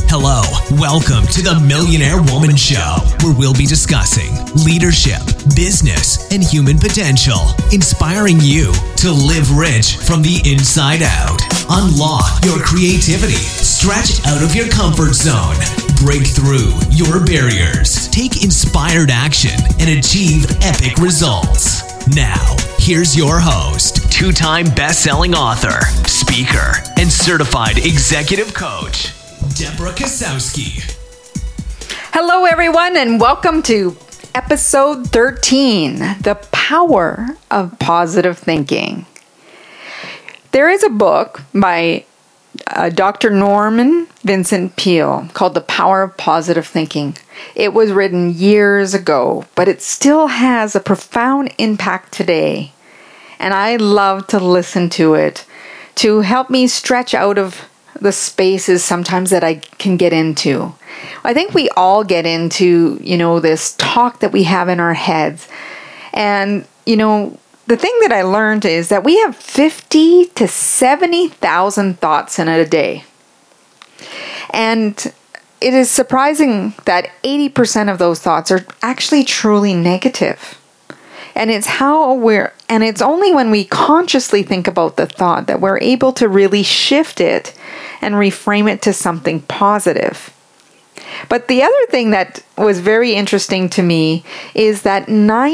Hello, welcome to the Millionaire Woman Show, where we'll be discussing leadership, business, and human potential, inspiring you to live rich from the inside out. Unlock your creativity, stretch out of your comfort zone, break through your barriers, take inspired action, and achieve epic results. Now, here's your host, two-time best-selling author, speaker, and certified executive coach, Deborah Kasowski. Hello, everyone, and welcome to episode 13, The Power of Positive Thinking. There is a book by Dr. Norman Vincent Peale called The Power of Positive Thinking. It was written years ago, but it still has a profound impact today. And I love to listen to it to help me stretch out of the spaces sometimes that I can get into. I think we all get into, this talk that we have in our heads. And, the thing that I learned is that we have 50 to 70,000 thoughts in a day. And it is surprising that 80% of those thoughts are actually truly negative. And it's only when we consciously think about the thought that we're able to really shift it and reframe it to something positive. But the other thing that was very interesting to me is that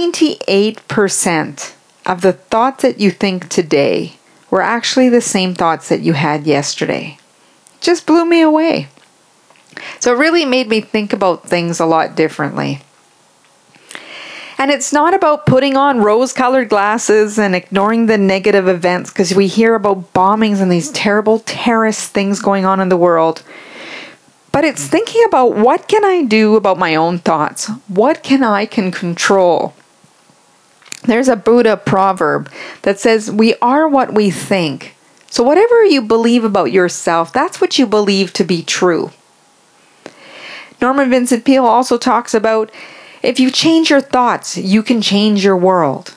98% of the thoughts that you think today were actually the same thoughts that you had yesterday. Just blew me away. So it really made me think about things a lot differently. And it's not about putting on rose-colored glasses and ignoring the negative events, because we hear about bombings and these terrible terrorist things going on in the world. But it's thinking about, what can I do about my own thoughts? What can I control? There's a Buddha proverb that says, we are what we think. So whatever you believe about yourself, that's what you believe to be true. Norman Vincent Peale also talks about, if you change your thoughts, you can change your world.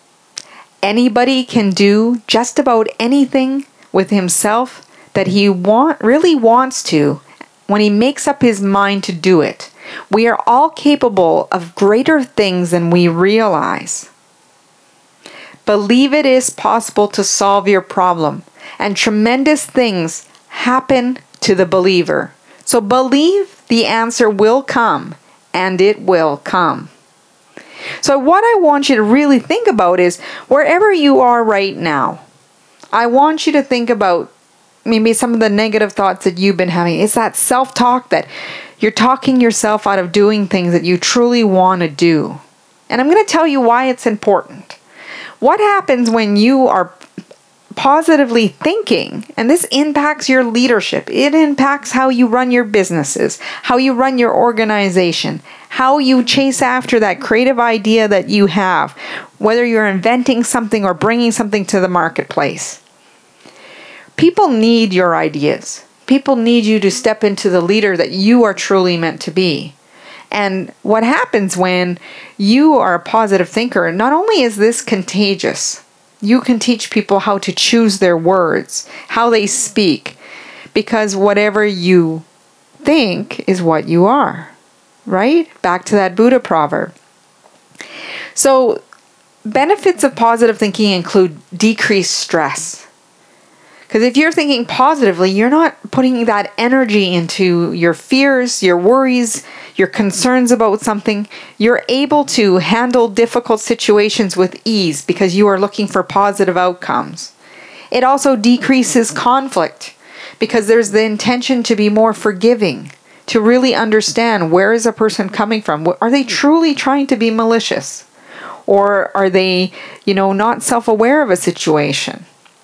Anybody can do just about anything with himself that he really wants to when he makes up his mind to do it. We are all capable of greater things than we realize. Believe it is possible to solve your problem, and tremendous things happen to the believer. So believe the answer will come, and it will come. So what I want you to really think about is, wherever you are right now, I want you to think about maybe some of the negative thoughts that you've been having. It's that self-talk that you're talking yourself out of doing things that you truly want to do. And I'm going to tell you why it's important. What happens when you are positively thinking, and this impacts your leadership. It impacts how you run your businesses, how you run your organization, how you chase after that creative idea that you have, whether you're inventing something or bringing something to the marketplace. People need your ideas. People need you to step into the leader that you are truly meant to be. And what happens when you are a positive thinker, not only is this contagious, you can teach people how to choose their words, how they speak, because whatever you think is what you are, right? Back to that Buddha proverb. So, benefits of positive thinking include decreased stress. Because if you're thinking positively, you're not putting that energy into your fears, your worries, your concerns about something. You're able to handle difficult situations with ease because you are looking for positive outcomes. It also decreases conflict because there's the intention to be more forgiving, to really understand, where is a person coming from? Are they truly trying to be malicious? Or are they, not self-aware of a situation?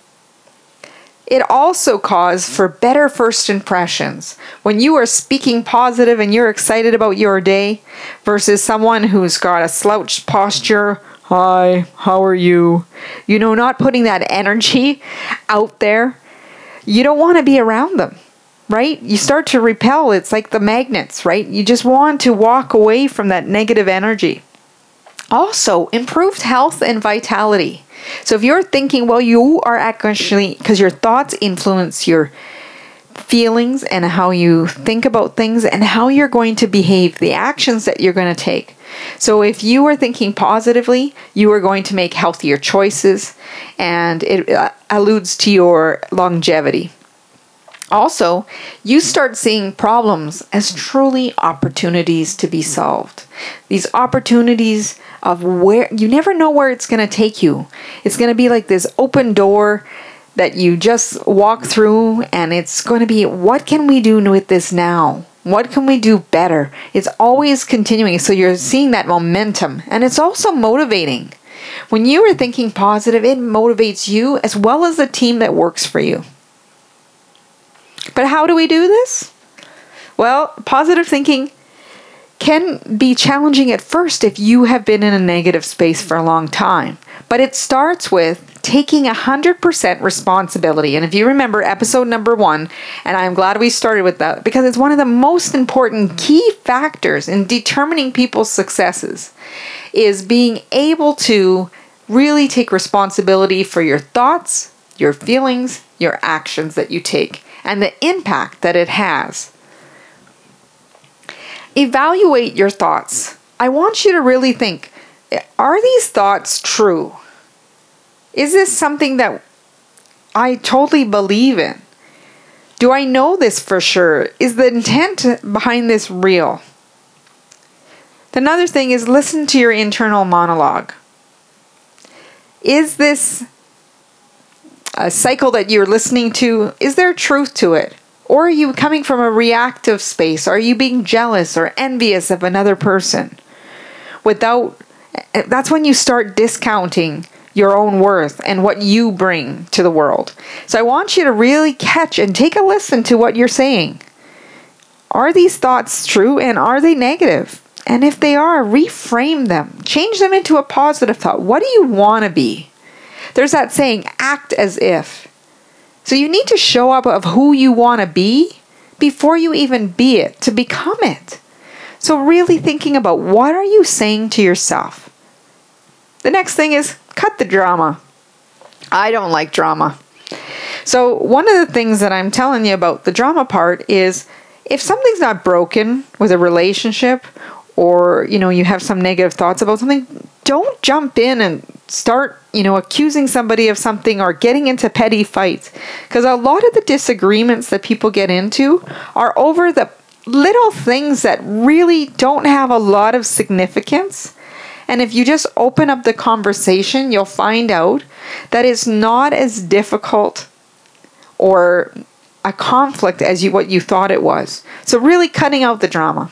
It also calls for better first impressions. When you are speaking positive and you're excited about your day versus someone who's got a slouched posture, hi, how are you? Not putting that energy out there. You don't want to be around them, right? You start to repel. It's like the magnets, right? You just want to walk away from that negative energy. Also, improved health and vitality. So if you're thinking, well, you are actually, because your thoughts influence your feelings and how you think about things and how you're going to behave, the actions that you're going to take. So if you are thinking positively, you are going to make healthier choices, and it alludes to your longevity. Also, you start seeing problems as truly opportunities to be solved. These opportunities of where you never know where it's going to take you. It's going to be like this open door that you just walk through, and it's going to be, what can we do with this now? What can we do better? It's always continuing. So you're seeing that momentum, and it's also motivating. When you are thinking positive, it motivates you as well as the team that works for you. But how do we do this? Well, positive thinking can be challenging at first if you have been in a negative space for a long time. But it starts with taking 100% responsibility. And if you remember episode number 1, and I'm glad we started with that because it's one of the most important key factors in determining people's successes, is being able to really take responsibility for your thoughts, your feelings, your actions that you take, and the impact that it has. Evaluate your thoughts. I want you to really think, are these thoughts true? Is this something that I totally believe in? Do I know this for sure? Is the intent behind this real? Another thing is listen to your internal monologue. Is this a cycle that you're listening to? Is there truth to it? Or are you coming from a reactive space? Are you being jealous or envious of another person? That's when you start discounting your own worth and what you bring to the world. So I want you to really catch and take a listen to what you're saying. Are these thoughts true, and are they negative? And if they are, reframe them. Change them into a positive thought. What do you want to be? There's that saying, act as if. So you need to show up of who you want to be before you even be it, to become it. So really thinking about, what are you saying to yourself? The next thing is, cut the drama. I don't like drama. So one of the things that I'm telling you about the drama part is, if something's not broken with a relationship, or you have some negative thoughts about something, don't jump in and start accusing somebody of something or getting into petty fights, because a lot of the disagreements that people get into are over the little things that really don't have a lot of significance. And if you just open up the conversation, you'll find out that it's not as difficult or a conflict as what you thought it was. So really cutting out the drama.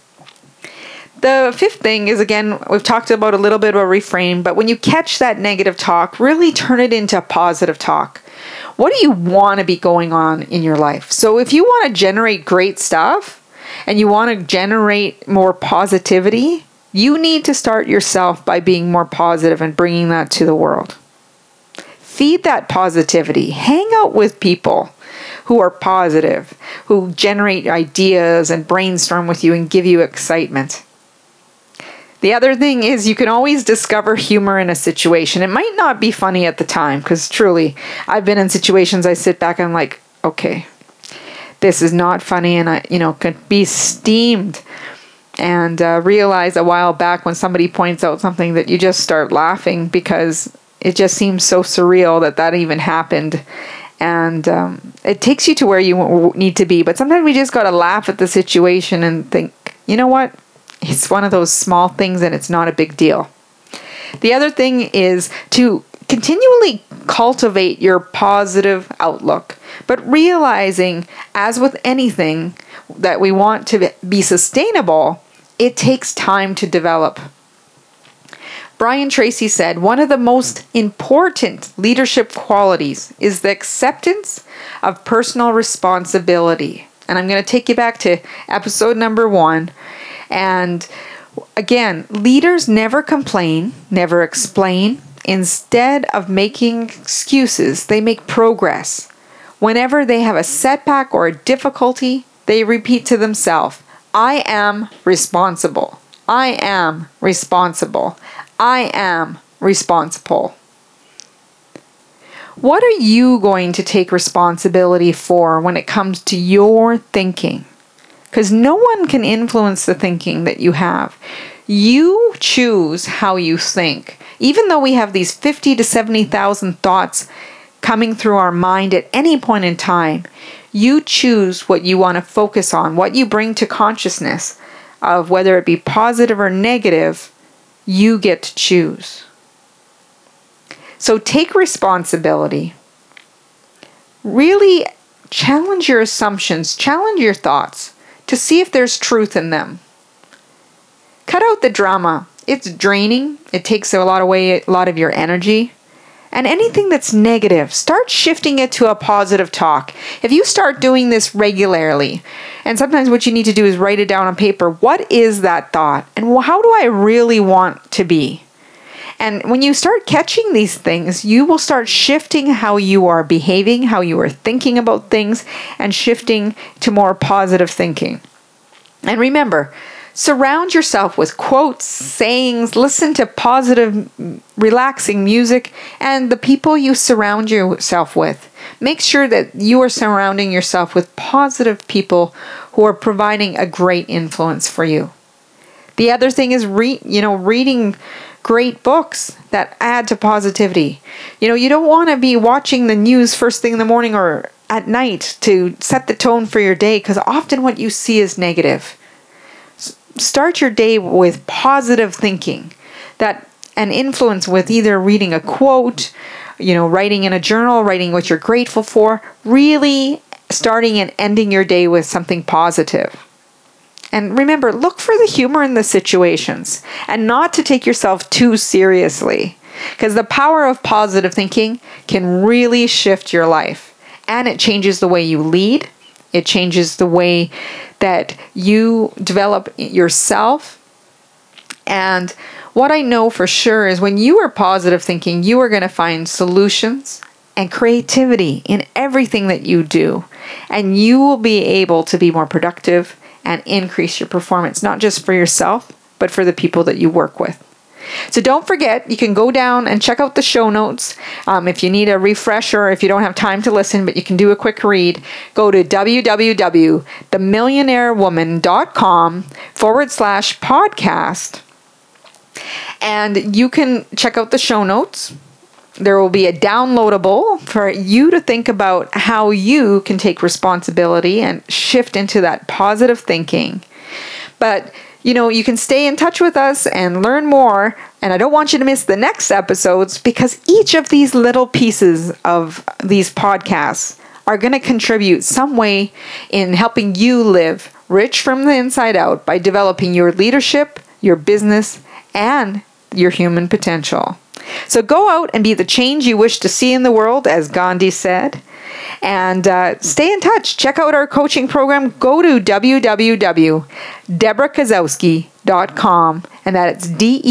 The fifth thing is, again, we've talked about a little bit about reframe, but when you catch that negative talk, really turn it into positive talk. What do you want to be going on in your life? So if you want to generate great stuff and you want to generate more positivity, you need to start yourself by being more positive and bringing that to the world. Feed that positivity. Hang out with people who are positive, who generate ideas and brainstorm with you and give you excitement. The other thing is, you can always discover humor in a situation. It might not be funny at the time, because truly, I've been in situations I sit back and I'm like, okay, this is not funny, and I, could be steamed. And realize a while back when somebody points out something that you just start laughing because it just seems so surreal that even happened. And it takes you to where you need to be. But sometimes we just got to laugh at the situation and think, you know what? It's one of those small things and it's not a big deal. The other thing is to continually cultivate your positive outlook, but realizing, as with anything that we want to be sustainable, it takes time to develop. Brian Tracy said, one of the most important leadership qualities is the acceptance of personal responsibility. And I'm going to take you back to episode number 1. And again, leaders never complain, never explain. Instead of making excuses, they make progress. Whenever they have a setback or a difficulty, they repeat to themselves, I am responsible. I am responsible. I am responsible. What are you going to take responsibility for when it comes to your thinking? Because no one can influence the thinking that you have. You choose how you think. Even though we have these 50 to 70,000 thoughts coming through our mind at any point in time, you choose what you want to focus on, what you bring to consciousness of whether it be positive or negative, you get to choose. So take responsibility. Really challenge your assumptions, challenge your thoughts to see if there's truth in them. Cut out the drama. It's draining. It takes a lot of your energy. And anything that's negative, start shifting it to a positive talk. If you start doing this regularly, and sometimes what you need to do is write it down on paper. What is that thought? And how do I really want to be? And when you start catching these things, you will start shifting how you are behaving, how you are thinking about things, and shifting to more positive thinking. And remember, surround yourself with quotes, sayings, listen to positive, relaxing music, and the people you surround yourself with. Make sure that you are surrounding yourself with positive people who are providing a great influence for you. The other thing is reading great books that add to positivity. You don't want to be watching the news first thing in the morning or at night to set the tone for your day, because often what you see is negative. Start your day with positive thinking, that an influence with either reading a quote, writing in a journal, writing what you're grateful for, really starting and ending your day with something positive. And remember, look for the humor in the situations and not to take yourself too seriously, because the power of positive thinking can really shift your life, and it changes the way you lead. It changes the way that you develop yourself. And what I know for sure is when you are positive thinking, you are going to find solutions and creativity in everything that you do. And you will be able to be more productive and increase your performance, not just for yourself, but for the people that you work with. So don't forget, you can go down and check out the show notes. If you need a refresher, if you don't have time to listen, but you can do a quick read, go to www.themillionairewoman.com/podcast. And you can check out the show notes. There will be a downloadable for you to think about how you can take responsibility and shift into that positive thinking. But you can stay in touch with us and learn more. And I don't want you to miss the next episodes, because each of these little pieces of these podcasts are going to contribute some way in helping you live rich from the inside out by developing your leadership, your business, and your human potential. So go out and be the change you wish to see in the world, as Gandhi said. And stay in touch. Check out our coaching program. Go to www.debrakozowski.com, and that's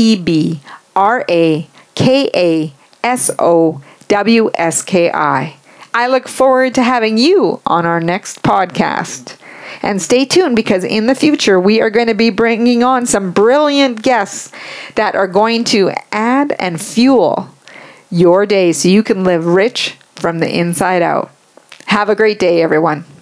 DebraKasowski. I look forward to having you on our next podcast. And stay tuned, because in the future, we are going to be bringing on some brilliant guests that are going to add and fuel your day so you can live rich from the inside out. Have a great day, everyone.